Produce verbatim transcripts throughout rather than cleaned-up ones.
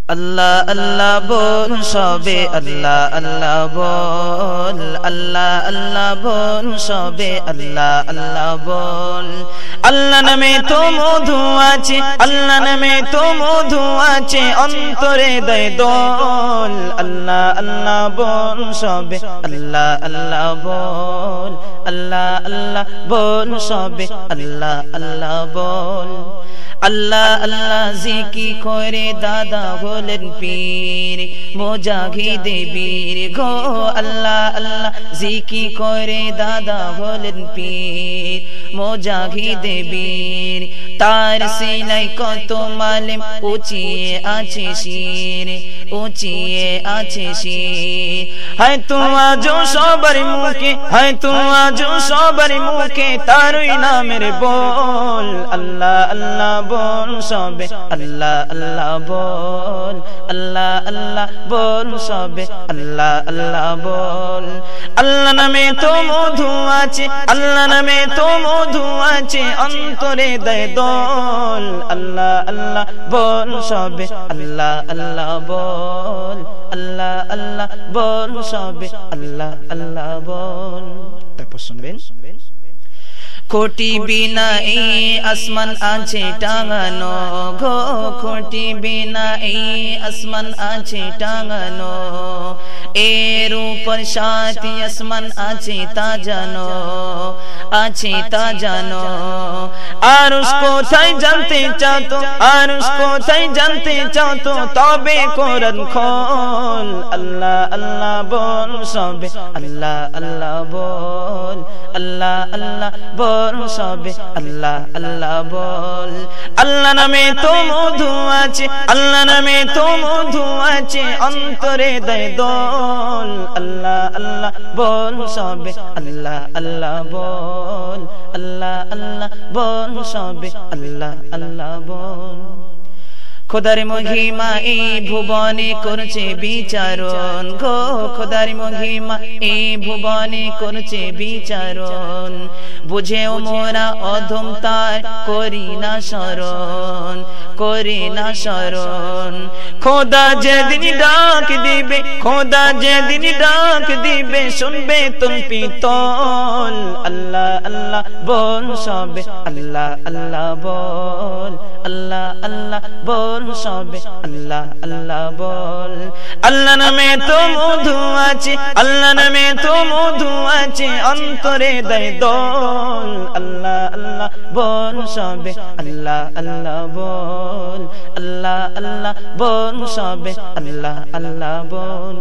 আল্লাহ আল্লাহ বল সবে আল্লাহ আল্লাহ বল আল্লাহ আল্লাহ বল সবে আল্লাহ আল্লাহ বল আল্লাহ নামে তো মধু আছে আল্লাহ নামে তো মধু আছে অন্তরে দয় দোল আল্লাহ আল্লাহ বল সবে আল্লাহ আল্লাহ বল আল্লাহ আল্লাহ বল সবে আল্লাহ আল্লাহ বল আল্লাহ আল্লাহ জিকি করে দাদা হলেন পীর মুজাহিদ বীর গো আল্লাহ আল্লাহ জিকি করে দাদা হলেন পীর মুজাহিদ বীর তার সিনাই কত মালিম উঁচিয়ে আছে শির উঁচিয়ে আছে শির হয় তো আজ সবার মুখে হয় তো আজ সবার মুখে তারই নামের বল আল্লাহ আল্লাহ বল সবে আল্লাহ আল্লাহ বল আল্লাহ আল্লাহ বল সবে আল্লাহ আল্লাহ বল আল্লাহ নামে তো মধু আছে আল্লাহ নামে তো মধু আছে অন্তরে দয় দোল আল্লাহ আল্লাহ বল সবে আল্লাহ আল্লাহ বল আল্লাহ আল্লাহ বল সবে আল্লাহ আল্লাহ বল তারপর শুনবেন কোটি বিনা এই আসমান আছে টাঙানো গো কোটি বিনা এই আসমান আছে টাঙানো এর উপর সাতটি আসমান আছে তা জানো আছে তা জানো আরশ কোথায় জানতে চাও তো আরশ কোথায় জানতে চাও তো তবে কোরআন খোল আল্লাহ আল্লাহ বল সবে আল্লাহ আল্লাহ বল আল্লাহ আল্লাহ বল সবে আল্লাহ আল্লাহ বল আল্লাহ নামে তো মধু আছে আল্লাহ নামে তো মধু আছে অন্তরে দয় দোল আল্লাহ আল্লাহ বল সবে আল্লাহ আল্লাহ বল আল্লাহ আল্লাহ বল সবে আল্লাহ আল্লাহ বল খোদার মহিমা এই ভুবনে করছে বিচারণ গো খোদার মহিমা এই ভুবনে করছে বিচারণ বুঝেও মোরা অধম তার করি না শরণ করি না শরণ খোদা যেদিন ডাক দিবে খোদা যেদিন ডাক দিবে শুনবে তুমি পিতল আল্লাহ আল্লাহ বল সবে আল্লাহ আল্লাহ বল আল্লাহ আল্লাহ বল সবে আল্লাহ আল্লাহ বল আল্লাহ নামে তো মধু আছে আল্লাহ নামে তো মধু আছে অন্তরে দয় দোল আল্লাহ আল্লাহ বল সবে আল্লাহ আল্লাহ বল আল্লাহ আল্লাহ বল সবে আল্লাহ আল্লাহ বল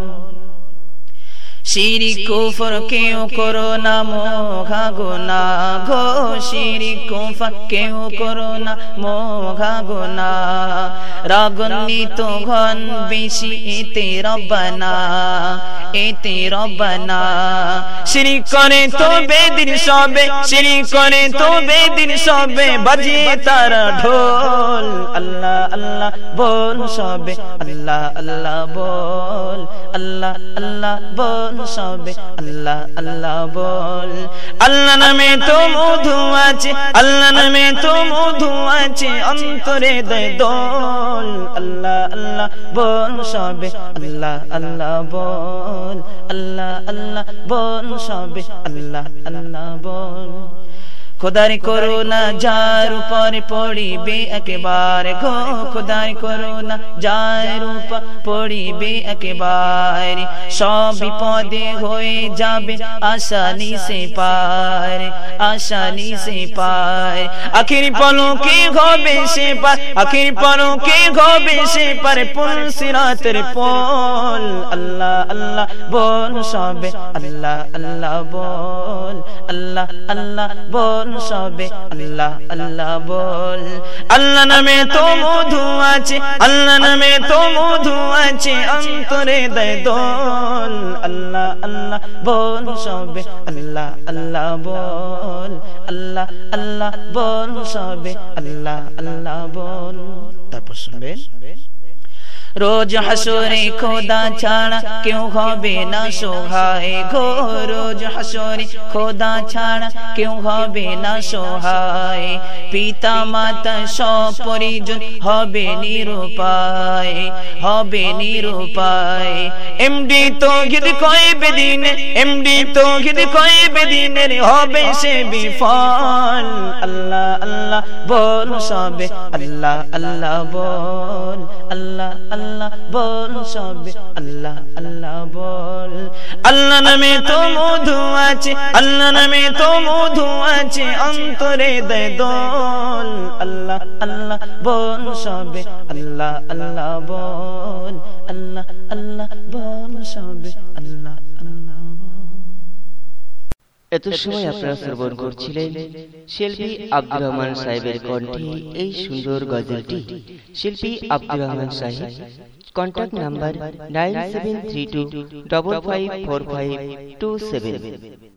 শিরিক কুফর কেউ করো না মোঘা গুনা গো শিরিক কুফর কেউ করো না মোঘা গুনা রাগান্বিত ঘন বেশি এতে রব্বানা এতে রব্বানা শিরিক করে তো বেদিন সবে শিরিক করে তো বেদিন সবে বাজিয়ে তারা ঢোল আল্লাহ আল্লাহ বল সবে আল্লাহ আল্লাহ বল আল্লাহ আল্লাহ বল সবে আল্লাহ আল্লাহ বল আল্লাহ নামে তো মধু আছে আল্লাহ নামে তো মধু আছে অন্তরে দয় দোল আল্লাহ আল্লাহ বল সবে আল্লাহ আল্লাহ বল আল্লাহ আল্লাহ বল সবে আল্লাহ আল্লাহ বল খোদার করুণা যার উপরে পড়িবে একেবারে গো খোদার করুণা যার উপর পড়িবে একেবারে সব বিপদে হয়ে যাবে আসানি সে পার আসানি সে পার আখির পলকে হবে সে পার আখির পলকে হবে সে পার পুলসিরাতের পোল আল্লাহ আল্লাহ বল সবে আল্লাহ আল্লাহ বল আল্লাহ আল্লাহ বল সবে আল্লাহ আল্লাহ বল আল্লাহ নামে তো মধু আছে আল্লাহ নামে তো মধু আছে অন্তরে দয় দোল আল্লাহ আল্লাহ বল সবে আল্লাহ আল্লাহ বল আল্লাহ আল্লাহ বল সবে আল্লাহ আল্লাহ বল তারপর শুনবেন রোজ হাসরে খোদা ছাড়া কেউ হবে না সহায় গো রোজ হাসরে খোদা ছাড়া কেউ হবে না সহায় পিতা মাতা সব পরিজন হবে নিরুপায় হবে নিরুপায় এমডি তৌহিদ কয় বেদিন এমডি তৌহিদ কয় বেদিনের হবে সে বিফল আল্লাহ আল্লাহ বল সবে আল্লাহ আল্লাহ বল আল্লাহ আল্লাহ বল সবে আল্লাহ আল্লাহ বল আল্লাহ নামে তো মধু আছে আল্লাহ নামে তো মধু আছে অন্তরে দে দোল আল্লাহ আল্লাহ বল সবে আল্লাহ আল্লাহ বল আল্লাহ আল্লাহ বল সবে আল্লাহ আল্লাহ এত সময় আপনারা শ্রবণ করছিলেন শিল্পী আব্দুর রহমান সাহেবের কণ্ঠে এই সুন্দর গজলটি। শিল্পী Abdur Rahman Saheb, contact number nine seven three two double five four five two seven.